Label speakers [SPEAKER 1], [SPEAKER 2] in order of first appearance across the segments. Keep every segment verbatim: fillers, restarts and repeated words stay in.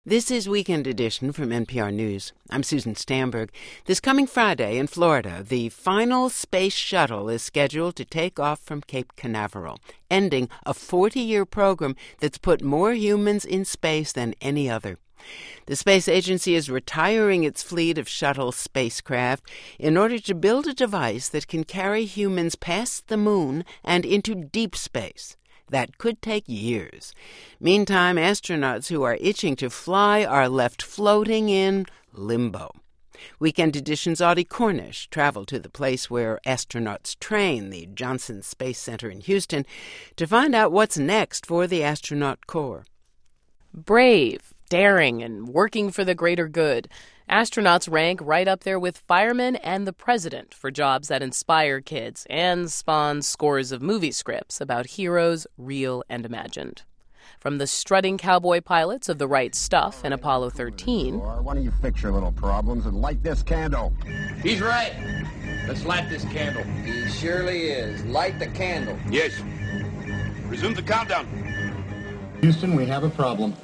[SPEAKER 1] This is Weekend Edition from N P R News. I'm Susan Stamberg. This coming Friday in Florida, the final space shuttle is scheduled to take off from Cape Canaveral, ending a forty-year program that's put more humans in space than any other. The space agency is retiring its fleet of shuttle spacecraft in order to build a device that can carry humans past the moon and into deep space. That could take years. Meantime, astronauts who are itching to fly are left floating in limbo. Weekend Edition's Audie Cornish traveled to the place where astronauts train, the Johnson Space Center in Houston, to find out what's next for the astronaut corps.
[SPEAKER 2] Brave, daring, and working for the greater good. Astronauts rank right up there with firemen and the president for jobs that inspire kids and spawn scores of movie scripts about heroes, real and imagined. From the strutting cowboy pilots of The Right Stuff and Apollo thirteen.
[SPEAKER 3] Why don't you fix your little problems and light this candle?
[SPEAKER 4] He's right. Let's light this candle.
[SPEAKER 5] He surely is. Light the candle.
[SPEAKER 4] Yes. Resume the countdown.
[SPEAKER 6] Houston, we have a problem.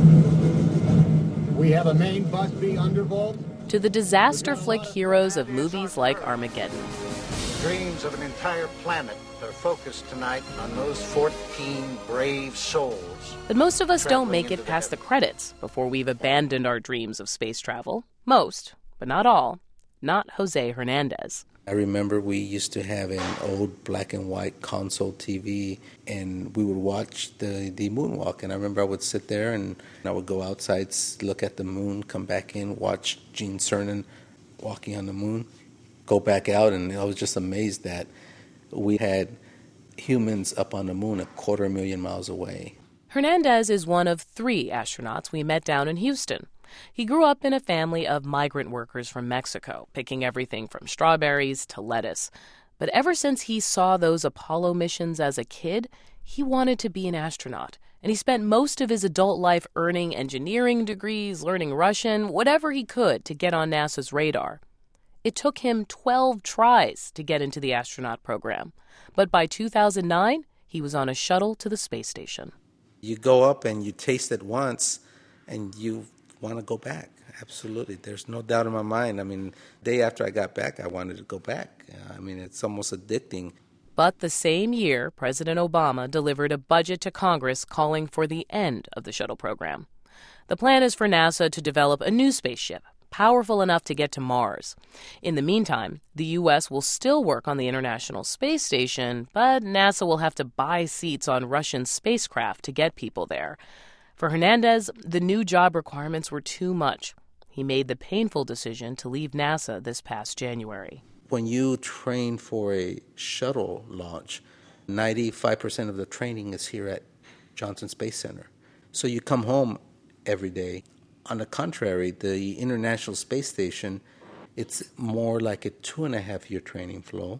[SPEAKER 6] We have a main bus B undervolt.
[SPEAKER 2] To the disaster flick heroes of movies like Armageddon.
[SPEAKER 7] Dreams of an entire planet are focused tonight on those fourteen brave souls.
[SPEAKER 2] But most of us don't make it past the credits before we've abandoned our dreams of space travel. Most, but not all. Not Jose Hernandez.
[SPEAKER 8] I remember we used to have an old black and white console T V, and we would watch the, the moonwalk. And I remember I would sit there and I would go outside, look at the moon, come back in, watch Gene Cernan walking on the moon, go back out, and I was just amazed that we had humans up on the moon a quarter million miles away.
[SPEAKER 2] Hernandez is one of three astronauts we met down in Houston. He grew up in a family of migrant workers from Mexico, picking everything from strawberries to lettuce. But ever since he saw those Apollo missions as a kid, he wanted to be an astronaut. And he spent most of his adult life earning engineering degrees, learning Russian, whatever he could to get on NASA's radar. It took him twelve tries to get into the astronaut program. But by two thousand nine, he was on a shuttle to the space station.
[SPEAKER 8] You go up and you taste it once, and you want to go back. Absolutely. There's no doubt in my mind. I mean, day after I got back, I wanted to go back. I mean, it's almost addicting.
[SPEAKER 2] But the same year, President Obama delivered a budget to Congress calling for the end of the shuttle program. The plan is for NASA to develop a new spaceship, powerful enough to get to Mars. In the meantime, the U S will still work on the International Space Station, but NASA will have to buy seats on Russian spacecraft to get people there. For Hernandez, the new job requirements were too much. He made the painful decision to leave NASA this past January.
[SPEAKER 8] When you train for a shuttle launch, ninety-five percent of the training is here at Johnson Space Center. So you come home every day. On the contrary, the International Space Station, it's more like a two and a half year training flow,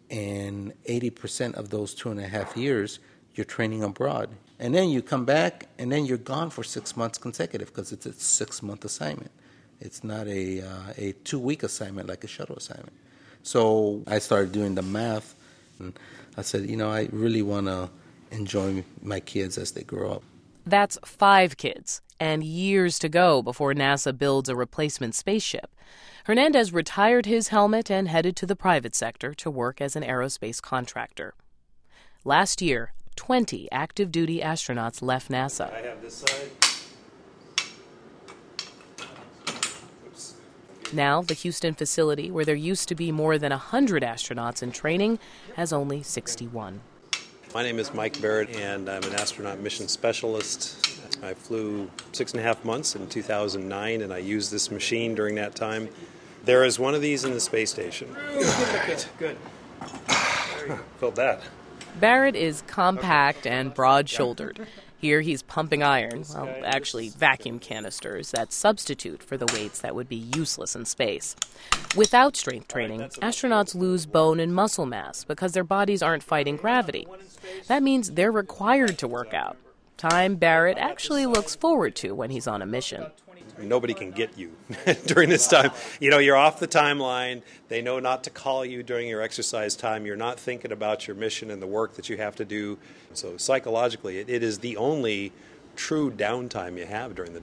[SPEAKER 8] and eighty percent of those two and a half years, you're training abroad. And then you come back, and then you're gone for six months consecutive because it's a six-month assignment. It's not a uh, a two-week assignment like a shuttle assignment. So I started doing the math, and I said, you know, I really want to enjoy my kids as they grow up.
[SPEAKER 2] That's five kids, and years to go before NASA builds a replacement spaceship. Hernandez retired his helmet and headed to the private sector to work as an aerospace contractor. Last year, twenty active-duty astronauts left NASA.
[SPEAKER 9] I have this side. Oops.
[SPEAKER 2] Now, the Houston facility, where there used to be more than one hundred astronauts in training, has only sixty-one.
[SPEAKER 9] My name is Mike Barrett, and I'm an astronaut mission specialist. I flew six and a half months in two thousand nine, and I used this machine during that time. There is one of these in the space station.
[SPEAKER 4] Good. Good.
[SPEAKER 9] Felt that.
[SPEAKER 2] Barrett is compact and broad-shouldered. Here he's pumping iron, well, actually vacuum canisters that substitute for the weights that would be useless in space. Without strength training, astronauts lose bone and muscle mass because their bodies aren't fighting gravity. That means they're required to work out, time Barrett actually looks forward to when he's on a mission.
[SPEAKER 9] Nobody can get you during this time. You know, you're off the timeline. They know not to call you during your exercise time. You're not thinking about your mission and the work that you have to do. So psychologically, it, it is the only true downtime you have during the day.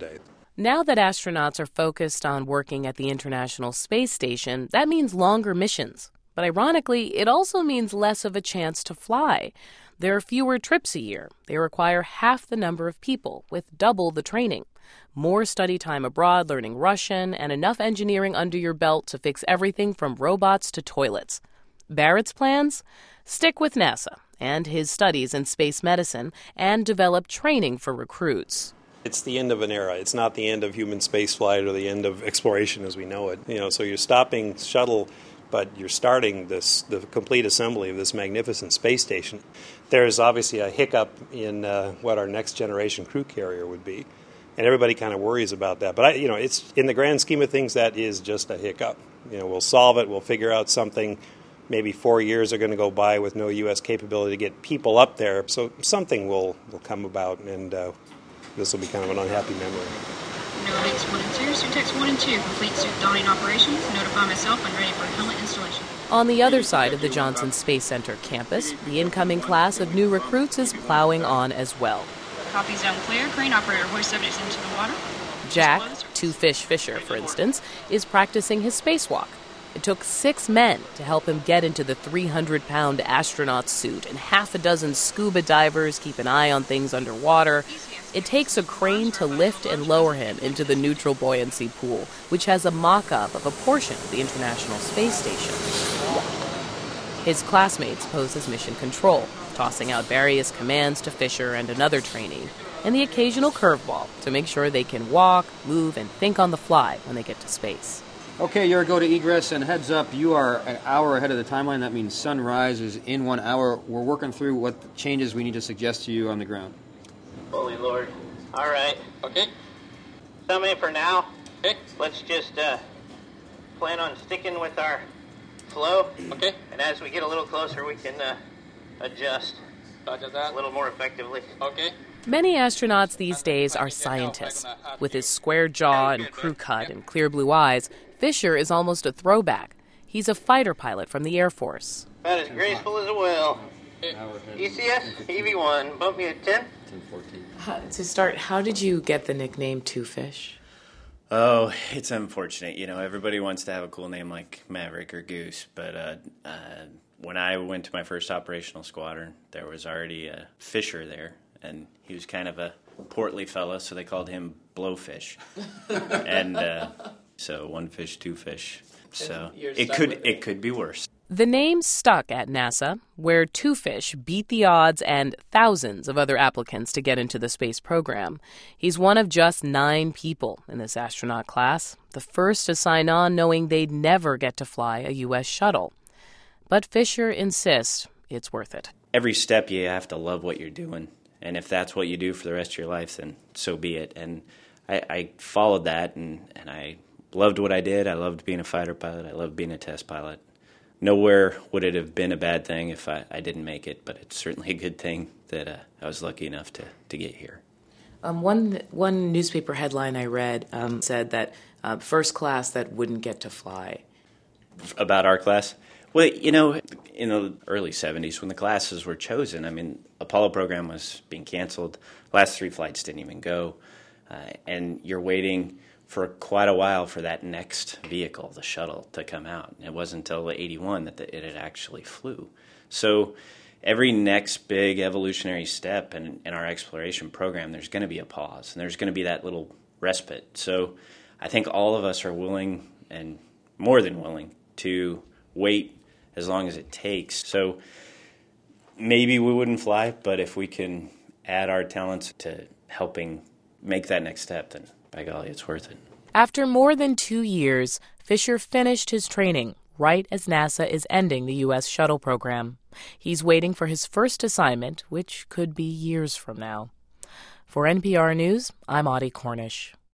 [SPEAKER 2] Now that astronauts are focused on working at the International Space Station, that means longer missions. But ironically, it also means less of a chance to fly. There are fewer trips a year. They require half the number of people, with double the training. More study time abroad learning Russian, and enough engineering under your belt to fix everything from robots to toilets. Barrett's plans? Stick with NASA and his studies in space medicine and develop training for recruits.
[SPEAKER 9] It's the end of an era. It's not the end of human spaceflight or the end of exploration as we know it. You know, so you're stopping shuttle, but you're starting this the complete assembly of this magnificent space station. There's obviously a hiccup in uh, what our next generation crew carrier would be, and everybody kind of worries about that. But I, you know, it's in the grand scheme of things, that is just a hiccup. You know, we'll solve it. We'll figure out something. Maybe four years are going to go by with no U S capability to get people up there. So something will will come about, and uh, this will be kind of an unhappy memory.
[SPEAKER 10] Novix one and two, Sutex one and two, complete suit donning operations. Notify myself when ready for helmet installation.
[SPEAKER 2] On the other side of the Johnson Space Center campus, the incoming class of new recruits is plowing on as well.
[SPEAKER 10] Copy zone clear. Crane operator hoist subjects into the water.
[SPEAKER 2] Jack, Two-Fish Fisher, for instance, is practicing his spacewalk. It took six men to help him get into the three hundred pound astronaut suit, and half a dozen scuba divers keep an eye on things underwater. It takes a crane to lift and lower him into the neutral buoyancy pool, which has a mock-up of a portion of the International Space Station. His classmates pose as mission control, tossing out various commands to Fisher and another trainee, and the occasional curveball to make sure they can walk, move, and think on the fly when they get to space.
[SPEAKER 11] Okay, you're go to egress, and heads up, you are an hour ahead of the timeline. That means sunrise is in one hour. We're working through what changes we need to suggest to you on the ground.
[SPEAKER 12] Holy Lord. All right. Okay. Something for now. Okay. Let's just uh, plan on sticking with our flow. Okay. And as we get a little closer, we can uh, adjust Roger that. A little more effectively. Okay.
[SPEAKER 2] Many astronauts these days are scientists. With his square jaw and crew cut and clear blue eyes, Fisher is almost a throwback. He's a fighter pilot from the Air Force.
[SPEAKER 12] About as graceful as a whale. E C S, E V one, bump me at ten.
[SPEAKER 11] ten fourteen.
[SPEAKER 2] Uh, to start, how did you get the nickname Two-Fish?
[SPEAKER 13] Oh, it's unfortunate. You know, everybody wants to have a cool name like Maverick or Goose, but uh, uh, when I went to my first operational squadron, there was already a Fisher there, and he was kind of a portly fella, so they called him Blowfish. and uh, so one fish, two fish. So it could it could be worse.
[SPEAKER 2] The name stuck at NASA, where Two-Fish beat the odds and thousands of other applicants to get into the space program. He's one of just nine people in this astronaut class, the first to sign on knowing they'd never get to fly a U S shuttle. But Fisher insists it's worth it.
[SPEAKER 13] Every step you have to love what you're doing, and if that's what you do for the rest of your life, then so be it. And I, I followed that, and, and I loved what I did. I loved being a fighter pilot. I loved being a test pilot. Nowhere would it have been a bad thing if I, I didn't make it, but it's certainly a good thing that uh, I was lucky enough to, to get here.
[SPEAKER 2] Um, one one newspaper headline I read um, said that uh, first class that wouldn't get to fly.
[SPEAKER 13] About our class? Well, you know, in the early seventies, when the classes were chosen, I mean, Apollo program was being canceled. Last three flights didn't even go. Uh, and you're waiting for quite a while for that next vehicle, the shuttle, to come out. It wasn't until eighty-one that the, it had actually flew. So every next big evolutionary step in, in our exploration program, there's going to be a pause, and there's going to be that little respite. So I think all of us are willing, and more than willing, to wait as long as it takes. So maybe we wouldn't fly, but if we can add our talents to helping make that next step, then by golly, it's worth it.
[SPEAKER 2] After more than two years, Fisher finished his training right as NASA is ending the U S shuttle program. He's waiting for his first assignment, which could be years from now. For N P R News, I'm Audie Cornish.